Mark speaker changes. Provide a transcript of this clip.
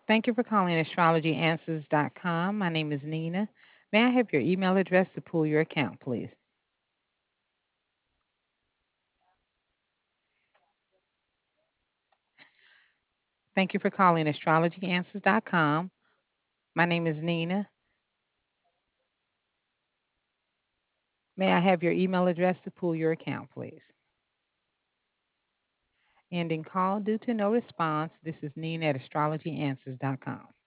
Speaker 1: Thank you for calling astrologyanswers.com. My name is Nina. May I have your email address to pull your account, please? Thank you for calling astrologyanswers.com. My name is Nina. May I have your email address to pull your account, please? Ending call due to no response. This is Nina at astrologyanswers.com.